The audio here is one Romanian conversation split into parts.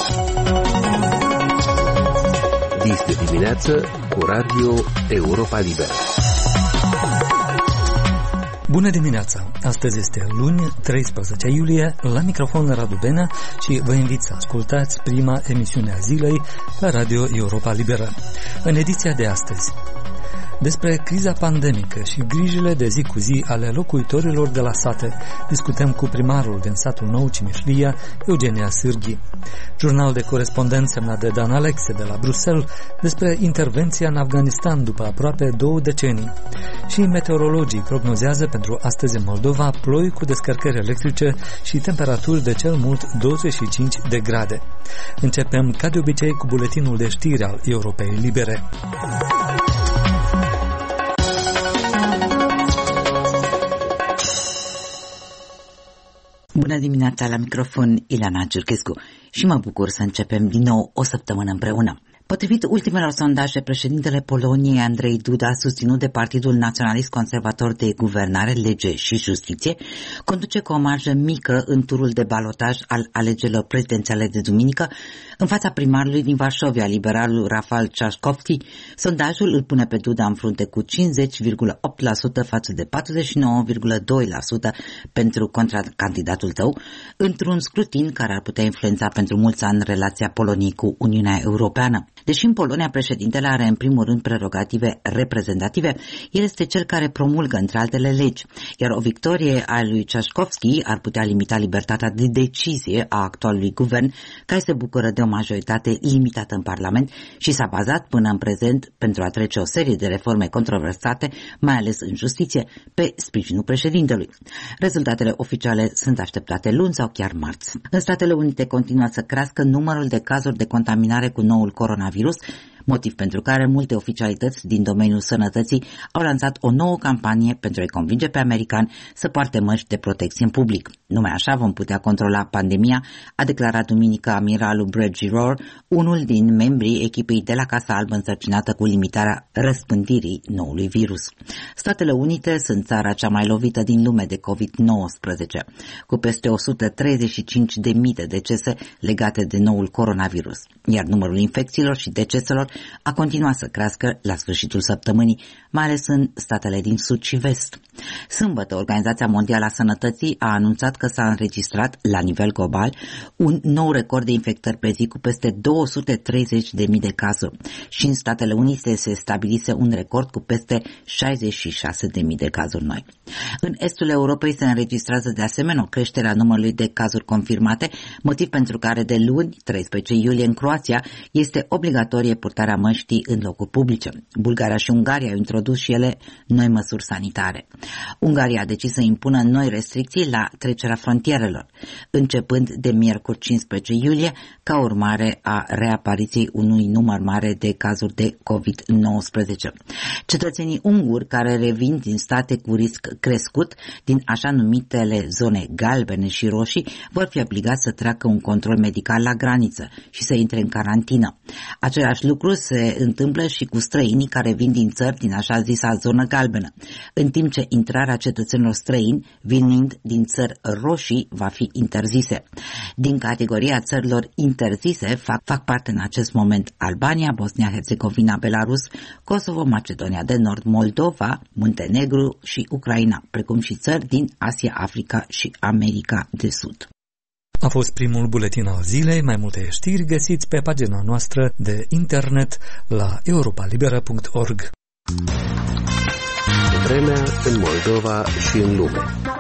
Dis de dimineață cu Radio Europa Liberă. Bună dimineața! Astăzi este luni, 13 iulie, la microfon Radu Benea și vă invit să ascultați prima emisiune a zilei la Radio Europa Liberă. În ediția de astăzi, despre criza pandemică și grijile de zi cu zi ale locuitorilor de la sate, discutăm cu primarul din satul Nou Cimișlia, Eugenia Sârghi. Jurnal de corespondent semnat de Dan Alexe de la Bruxelles despre intervenția în Afganistan după aproape 2 decenii. Și meteorologii prognozează pentru astăzi în Moldova ploi cu descărcări electrice și temperaturi de cel mult 25 de grade. Începem ca de obicei cu buletinul de știri al Europei Libere. Bună dimineața, la microfon Ileana Ciurchescu și mă bucur să începem din nou o săptămână împreună. Potrivit ultimelor sondaje, președintele Poloniei, Andrei Duda, susținut de Partidul Naționalist Conservator de Guvernare, Lege și Justiție, conduce cu o marjă mică în turul de balotaj al alegerilor prezidențiale de duminică, în fața primarului din Varșovia, liberalul Rafal Trzaskowski. Sondajul îl pune pe Duda în frunte cu 50,8% față de 49,2% pentru contracandidatul tău, într-un scrutin care ar putea influența pentru mulți ani relația Poloniei cu Uniunea Europeană. Deși în Polonia președintele are în primul rând prerogative reprezentative, el este cel care promulgă între altele legi, iar o victorie a lui Trzaskowski ar putea limita libertatea de decizie a actualului guvern, care se bucură de o majoritate limitată în Parlament și s-a bazat până în prezent pentru a trece o serie de reforme controversate, mai ales în justiție, pe sprijinul președintelui. Rezultatele oficiale sunt așteptate luni sau chiar marți. În Statele Unite continuă să crească numărul de cazuri de contaminare cu noul coronavirus, motiv pentru care multe oficialități din domeniul sănătății au lansat o nouă campanie pentru a-i convinge pe americani să poarte măști de protecție în public. Numai așa vom putea controla pandemia, a declarat duminică amiralul Brett Giroir, unul din membrii echipei de la Casa Albă însărcinată cu limitarea răspândirii noului virus. Statele Unite sunt țara cea mai lovită din lume de COVID-19, cu peste 135.000 de decese legate de noul coronavirus, iar numărul infecțiilor și deceselor a continuat să crească la sfârșitul săptămânii, mai ales în statele din sud și vest. Sâmbătă, Organizația Mondială a Sănătății a anunțat că s-a înregistrat, la nivel global, un nou record de infectări pe zi cu peste 230.000 de cazuri și în Statele Unite se stabilise un record cu peste 66.000 de cazuri noi. În estul Europei se înregistrează de asemenea o creștere a numărului de cazuri confirmate, motiv pentru care de luni, 13 iulie, în Croația, este obligatorie purtarea măștii în locuri publice. Bulgaria și Ungaria au introdus și ele noi măsuri sanitare. Ungaria a decis să impună noi restricții la trecerea frontierelor, începând de miercuri 15 iulie, ca urmare a reapariției unui număr mare de cazuri de COVID-19. Cetățenii unguri care revin din state cu risc crescut, din așa numitele zone galbene și roșii, vor fi obligați să treacă un control medical la graniță și să intre în carantină. Același lucru se întâmplă și cu străinii care vin din țări din așa zisa zonă galbenă, în timp ce intrarea cetățenilor străini venind din țări roșii va fi interzise. Din categoria țărilor interzise fac parte în acest moment Albania, Bosnia-Herzegovina, Belarus, Kosovo, Macedonia de Nord, Moldova, Muntenegru și Ucraina, precum și țări din Asia, Africa și America de Sud. A fost primul buletin al zilei. Mai multe știri găsiți pe pagina noastră de internet la europalibera.org. Vremea în Moldova și în lume.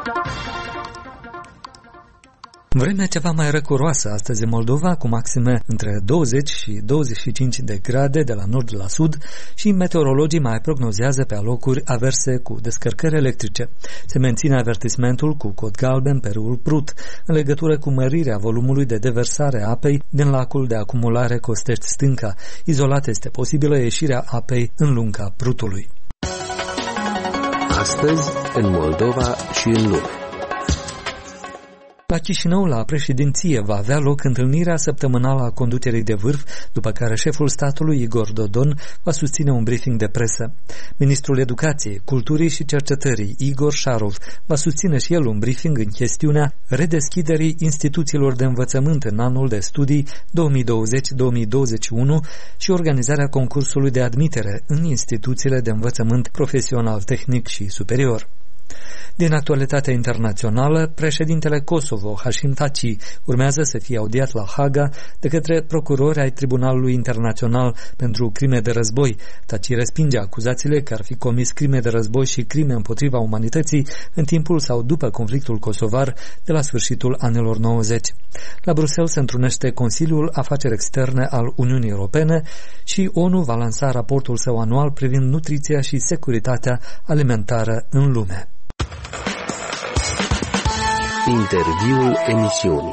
Vremea ceva mai răcoroasă astăzi în Moldova, cu maxime între 20 și 25 de grade de la nord la sud și meteorologii mai prognozează pe alocuri averse cu descărcări electrice. Se menține avertismentul cu cod galben pe râul Prut în legătură cu mărirea volumului de deversare a apei din lacul de acumulare Costești Stânca. Izolat este posibilă ieșirea apei în lunga Prutului. Astăzi în Moldova și în lume. La Chișinău, la președinție, va avea loc întâlnirea săptămânală a conducerii de vârf, după care șeful statului, Igor Dodon, va susține un briefing de presă. Ministrul Educației, Culturii și Cercetării, Igor Șarov, va susține și el un briefing în chestiunea redeschiderii instituțiilor de învățământ în anul de studii 2020-2021 și organizarea concursului de admitere în instituțiile de învățământ profesional, tehnic și superior. Din actualitatea internațională, președintele Kosovo, Hashim Thaçi, urmează să fie audiat la Haga de către procurori ai Tribunalului Internațional pentru Crime de Război. Thaçi respinge acuzațiile că ar fi comis crime de război și crime împotriva umanității în timpul sau după conflictul kosovar de la sfârșitul anilor 90. La Bruxelles se întrunește Consiliul Afaceri Externe al Uniunii Europene și ONU va lansa raportul său anual privind nutriția și securitatea alimentară în lume. Interviul emisiunii.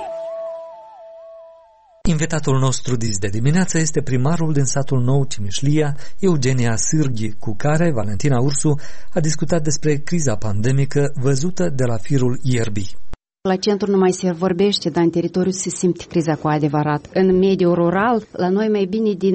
Invitatul nostru de dimineață este primarul din satul Nou Cimișlia, Eugenia Sârghi, cu care Valentina Ursu a discutat despre criza pandemică văzută de la firul ierbii. La centru nu mai se vorbește, dar în teritoriu se simte criza cu adevărat. În mediul rural, la noi mai bine de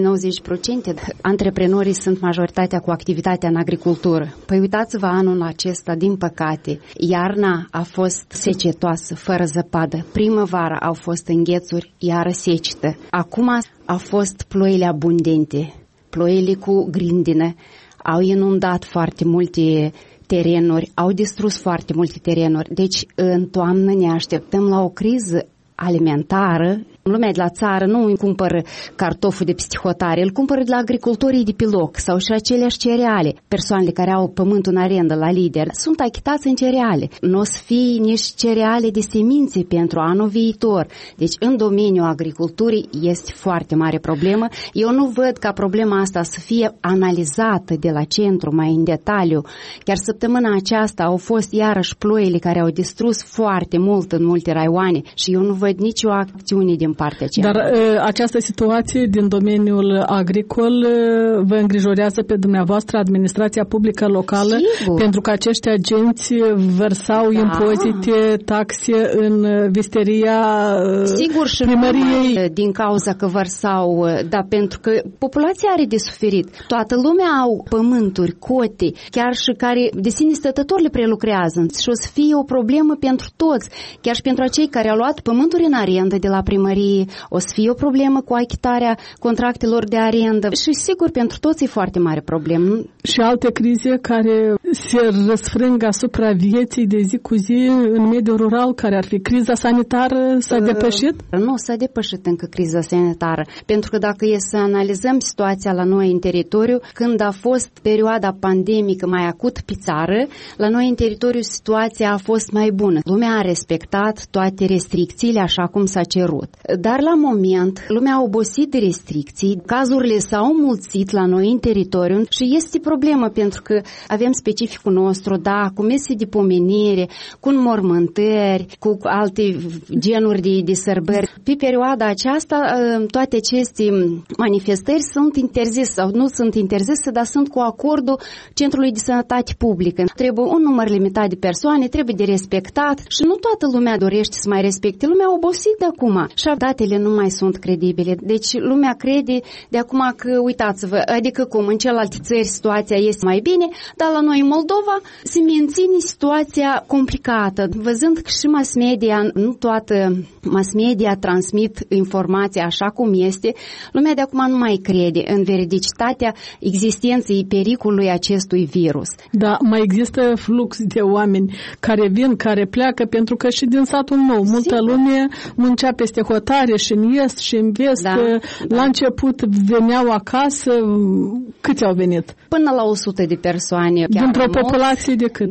90% antreprenorii sunt majoritatea cu activitatea în agricultură. Păi uitați-vă anul acesta, din păcate, iarna a fost secetoasă, fără zăpadă. Primăvara au fost înghețuri, iară secetă. Acum a fost ploile abundente, ploile cu grindină, au inundat foarte multe terenuri, au distrus foarte multe terenuri. Deci, în toamnă ne așteptăm la o criză alimentară. Lumea de la țară nu îi cumpără cartoful de peste hotare, îl cumpără de la agricultorii de pe loc sau și aceleași cereale. Persoanele care au pământul în arendă la lider sunt achitați în cereale. Nu o să fie nici cereale de semințe pentru anul viitor. Deci în domeniul agriculturii este foarte mare problemă. Eu nu văd ca problema asta să fie analizată de la centru mai în detaliu. Chiar săptămâna aceasta au fost iarăși ploile care au distrus foarte mult în multe raioane și eu nu văd nicio acțiune din partea aceea. Dar această situație din domeniul agricol vă îngrijorează pe dumneavoastră, administrația publică locală? Sigur. Pentru că acești agenți vărsau impozite, taxe în visteria sigur, și primăriei. Din cauza că vărsau, dar pentru că populația are de suferit. Toată lumea au pământuri, cote, chiar și care de sine stătători le prelucrează și o să fie o problemă pentru toți, chiar și pentru acei care au luat pământuri în arendă de la primărie, o să fie o problemă cu achitarea contractelor de arendă și sigur pentru toți e foarte mare problemă. Și alte crize care se răsfrâng asupra vieții de zi cu zi în mediul rural, care ar fi criza sanitară, s-a depășit? Nu s-a depășit încă criza sanitară, pentru că dacă e să analizăm situația la noi în teritoriu, când a fost perioada pandemică mai acut pe țară, la noi în teritoriu situația a fost mai bună. Lumea a respectat toate restricțiile așa cum s-a cerut. Dar la moment, lumea a obosit de restricții, cazurile s-au mulțit la noi în teritoriu și este problemă pentru că avem specificul nostru, da, cu mese de pomenire, cu înmormântări, cu alte genuri de sărbări. Pe perioada aceasta, toate aceste manifestări sunt interzise sau nu sunt interzise, dar sunt cu acordul Centrului de Sănătate Publică. Trebuie un număr limitat de persoane, trebuie de respectat și nu toată lumea dorește să mai respecte. Lumea a obosit de acum și datele nu mai sunt credibile. Deci lumea crede de acum că, uitați-vă, adică cum în celelalte țări situația este mai bine, dar la noi în Moldova se menține situația complicată. Văzând că și mass media, nu toată mass media transmit informația așa cum este, lumea de acum nu mai crede în veridicitatea existenței pericolului acestui virus. Da, mai există flux de oameni care vin, care pleacă, pentru că și din satul Nou, multă lume muncea peste hotare și în est și în vest. Da. La început veneau acasă, câți au venit? Până la 100 de persoane. Dintr-o populație de cât?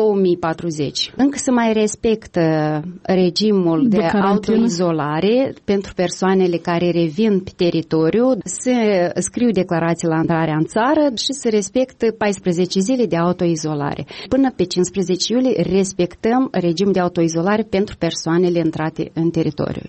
2040. Încă se mai respectă regimul de autoizolare pentru persoanele care revin pe teritoriu. Se scriu declarații la intrarea în țară și se respectă 14 zile de autoizolare. Până pe 15 iulie respectăm regim de autoizolare pentru persoanele intrate în teritoriu de peste hotare.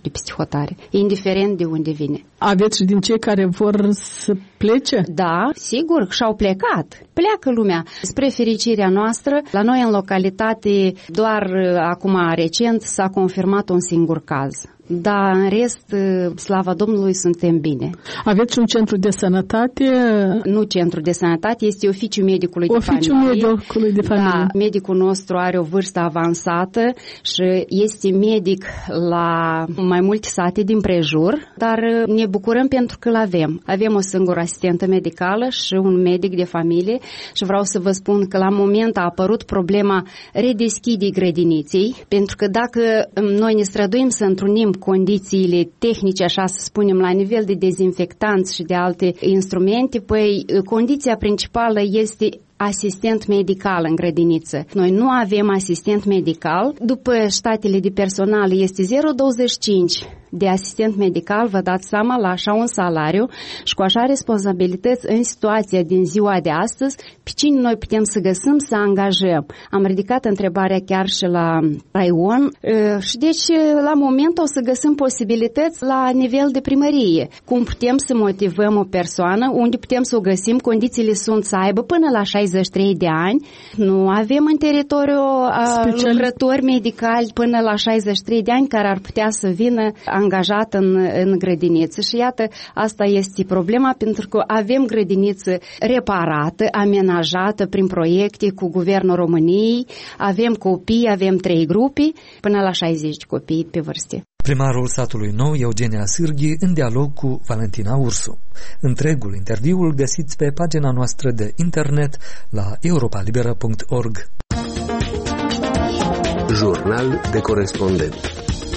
hotare, indiferent de unde vine. Aveți și din cei care vor să plece? Da, sigur, și-au plecat. Pleacă lumea. Spre fericirea noastră, la noi în localitate, doar acum recent s-a confirmat un singur caz. Dar în rest, slavă Domnului, suntem bine. Aveți un centru de sănătate? Nu centru de sănătate, este oficiul medicului de familie. Oficiul medicului de familie. Da, medicul nostru are o vârstă avansată și este medic la mai multe sate din prejur, dar ne bucurăm pentru că îl avem. Avem o singură asistentă medicală și un medic de familie și vreau să vă spun că la moment a apărut problema redeschiderii grădiniței, pentru că dacă noi ne străduim să întrunim condițiile tehnice, așa să spunem, la nivel de dezinfectanți și de alte instrumente, păi condiția principală este asistent medical în grădiniță. Noi nu avem asistent medical. După statele de personal este 0,25 de asistent medical, vă dați seama, la așa un salariu și cu așa responsabilități în situația din ziua de astăzi, pe cine noi putem să găsim să angajăm. Am ridicat întrebarea chiar și la raion și deci la moment o să găsim posibilități la nivel de primărie. Cum putem să motivăm o persoană, unde putem să o găsim, condițiile sunt să aibă până la 63 de ani. Nu avem în teritoriu lucrători medicali până la 63 de ani care ar putea să vină angajat în grădiniță. Și iată, asta este problema, pentru că avem grădiniță reparată, amenajată prin proiecte cu Guvernul României, avem copii, avem 3 grupi, până la 60 de copii pe vârste. Primarul satului nou, Eugenia Sârghi, în dialog cu Valentina Ursu. Întregul interviul găsiți pe pagina noastră de internet la europalibera.org. Jurnal de corespondent.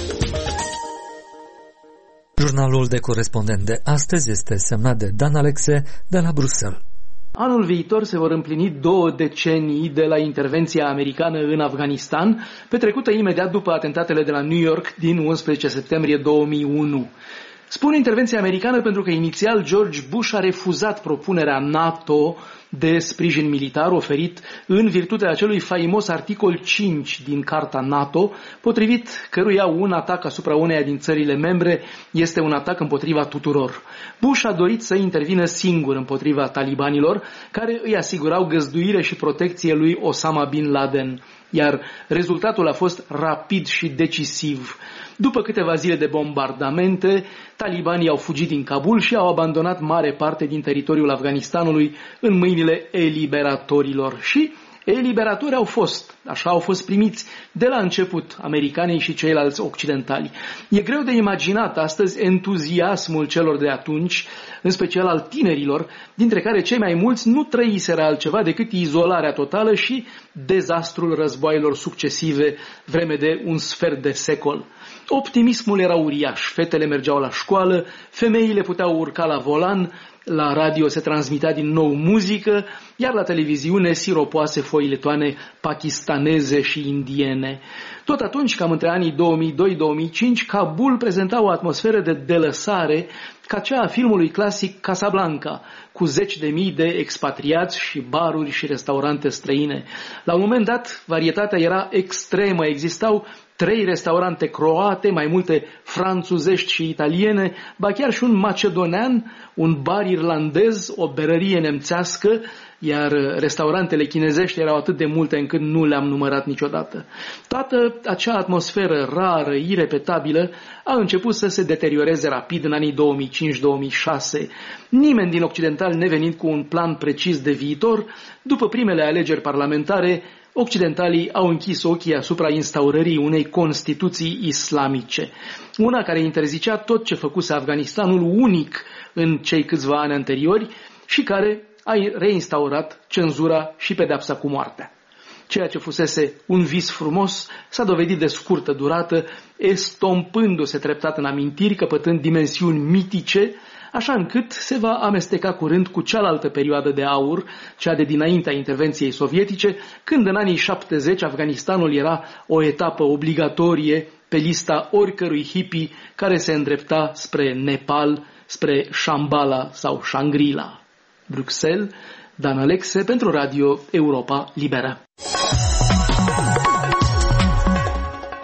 Jurnalul de corespondent de astăzi este semnat de Dan Alexe de la Bruxelles. Anul viitor se vor împlini 2 decenii de la intervenția americană în Afganistan, petrecută imediat după atentatele de la New York din 11 septembrie 2001. Spun intervenția americană pentru că inițial George Bush a refuzat propunerea NATO de sprijin militar oferit în virtutea acelui faimos articol 5 din Carta NATO, potrivit căruia un atac asupra uneia din țările membre este un atac împotriva tuturor. Bush a dorit să intervină singur împotriva talibanilor, care îi asigurau găzduire și protecție lui Osama Bin Laden, iar rezultatul a fost rapid și decisiv. După câteva zile de bombardamente, talibanii au fugit din Kabul și au abandonat mare parte din teritoriul Afganistanului în mâinile eliberatorilor. Și eliberatori au fost, așa au fost primiți de la început americanii și ceilalți occidentali. E greu de imaginat astăzi entuziasmul celor de atunci, în special al tinerilor, dintre care cei mai mulți nu trăiseră altceva decât izolarea totală și dezastrul războaielor succesive vreme de un sfert de secol. Optimismul era uriaș, fetele mergeau la școală, femeile puteau urca la volan, la radio se transmitea din nou muzică, iar la televiziune siropoase foiletoane pakistaneze și indiene. Tot atunci, cam între anii 2002-2005, Kabul prezenta o atmosferă de delăsare ca cea a filmului clasic Casablanca, cu 10.000 de expatriați și baruri și restaurante străine. La un moment dat, varietatea era extremă, existau 3 restaurante croate, mai multe franțuzești și italiene, ba chiar și un macedonean, un bar irlandez, o berărie nemțească, iar restaurantele chinezești erau atât de multe încât nu le-am numărat niciodată. Toată acea atmosferă rară, irepetabilă, a început să se deterioreze rapid în anii 2005-2006. Nimeni din occidental nevenind cu un plan precis de viitor, după primele alegeri parlamentare, occidentalii au închis ochii asupra instaurării unei constituții islamice, una care interzicea tot ce făcuse Afganistanul unic în cei câțiva ani anteriori și care a reinstaurat cenzura și pedepsa cu moartea. Ceea ce fusese un vis frumos s-a dovedit de scurtă durată, estompându-se treptat în amintiri, căpătând dimensiuni mitice, așa încât se va amesteca curând cu cealaltă perioadă de aur, cea de dinaintea intervenției sovietice, când în anii 70 Afganistanul era o etapă obligatorie pe lista oricărui hippie care se îndrepta spre Nepal, spre Shambhala sau Shangri-La. Bruxelles, Dan Alexe pentru Radio Europa Liberă.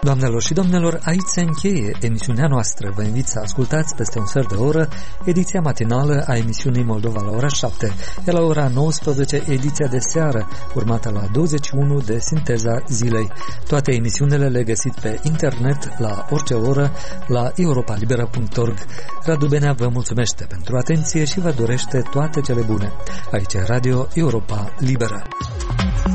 Doamnelor și domnilor, aici se încheie emisiunea noastră. Vă invit să ascultați peste un sfert de oră ediția matinală a emisiunii Moldova la ora 7, iar la ora 19 ediția de seară, urmată la 21 de Sinteza zilei. Toate emisiunile le găsiți pe internet la orice oră la europalibera.org. Radu Benea vă mulțumește pentru atenție și vă dorește toate cele bune. Aici e Radio Europa Liberă.